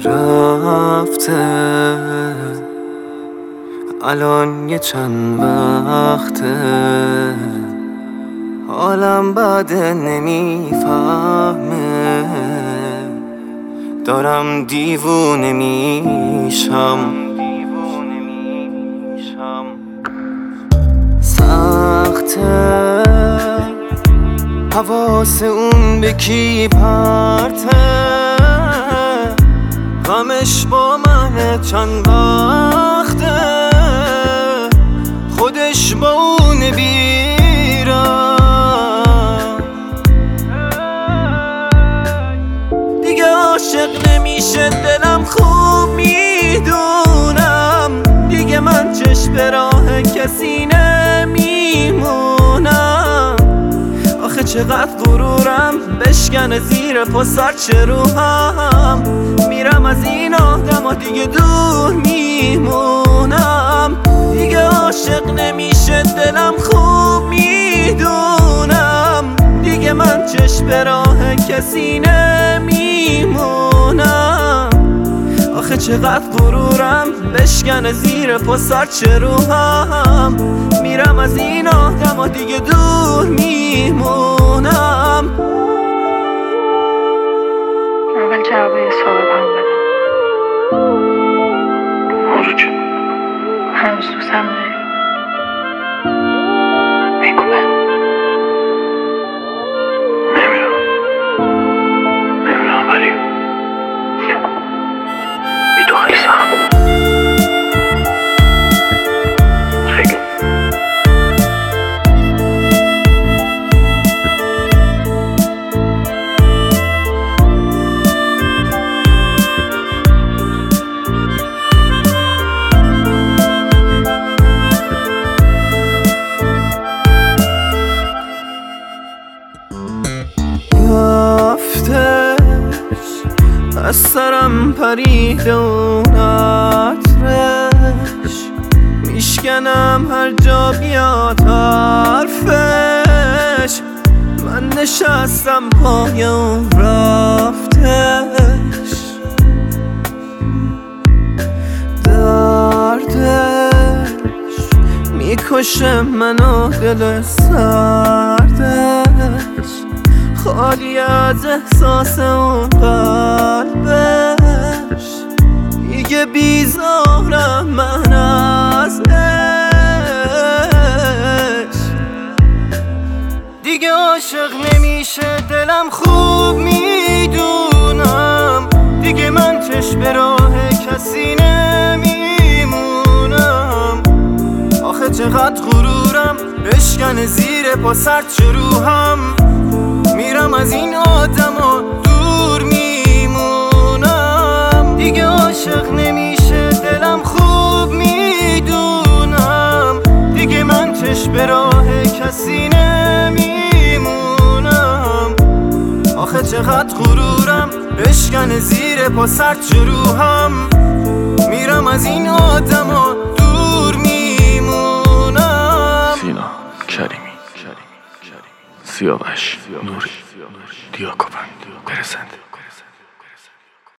رفته الان یه چند وقته حالم بده نمیفهمه دارم دیوونه میشم سخته حواس اون به کی پرته غمش با من چند وقته خودش با اون بیرم دیگه عاشق نمیشه دلم خوب میدونم دیگه من چشم به راه کسی نمیمونم آخه چقدر غرورم بشکنه زیر پا سرچه روحم میرم از این آدم دیگه دور میمونم دیگه عاشق نمیشه دلم خوب میدونم دیگه من چشم به راه کسی نمیمونم آخه چقدر غرورم بشکنه زیر پا سرچه روحم میرم از این آدم دیگه دور میمونم اول جواب یه سوال هم بدم موضوع چه؟ هنوز دوستم داری؟ بگو من نمیدونم ولی بی تو خیلی سخت خیلی از سرم پرید اون عطرش میشکنم هر جا بیاد حرفش من نشستم پای اون رفتش دردش میکشه منو دل سردش خالی از احساس اون قلبش دیگه بیزارم من از عشق دیگه عاشق نمیشه دلم خوب میدونم دیگه من چشم به راه کسی نمیمونم آخه چقدر غرورم بشکنه زیر پا سرچه روحم میرم از این آدم دور میمونم دیگه عاشق نمیشه دلم خوب میدونم دیگه من چشم به راه کسی نمیمونم آخه چقدر غرورم بشکنه زیر پا سرچه روحم میرم از این آدم دور میمونم سینا کریمی سیاوش نوری دیاکوبند برسنده